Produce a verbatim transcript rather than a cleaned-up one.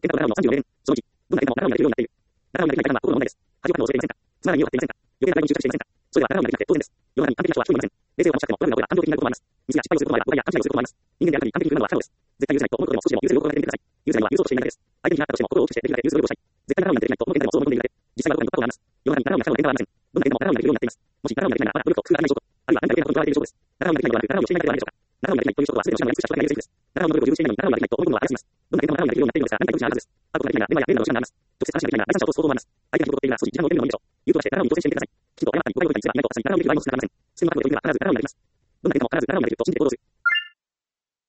検討が習うのさんじゅうよねん、そのいち、どんな検討も習うになれるようになっている。習うになれるか心の問題です。恥をかくのを恐れていませんか？つまらないを張っていませんか？余計な会議に執着していませんか？それでは習うになれなくて当然です。世の中に完璧な人は一人もいません。冷静を保ちたくても、我々の声は感情的になることもあります。ミスや失敗をすることもあれば、誤解や勘違いをすることもあります。人間である限り完璧にするのは不可能です。絶対許せないと思うことでも少しでも許せる方法を考えてみてください。許せないのは許そうとしていないだけです。相手に嫌ったとしても心を大きくしてできるだけ許す努力をしたい。絶対習うになれないとこの現在でもそう思い込んでいるだけ。実際はどこかに突破口があります。世の中に習うになれないのは変化はありません。どんな現場も習うになれるようになっています。もし習うになれないなら、まだ努力と工夫が足りない証拠、あるいは何か余計なことにとらわれている証拠です。習うになれないのではなく、習うをしていないのではないでしょうか。習うになれないという証拠はすべての手段を尽くした人が言えるセリフです。習うの努力を十分していないのに習うになれないと思うことは怪しいます。どんな現場も習うになれるようになっているのですが、何か余地があるはずです。あることができないなら、メモや例のロシアがあります。直接話ができないなら、第三者を通す方法もあります。相手が人を取っているなら少し時間を置いてみるのもいいでしょう。言うことはして習うに挑戦してみてください。きちんと謝ったり、誤解を解いたりすればいないと、さすがに習うにできる場合も少なくありません。視線の角度でよく見れば必ず習うになります。どんな現場も必ず習うになれると信じて行動する。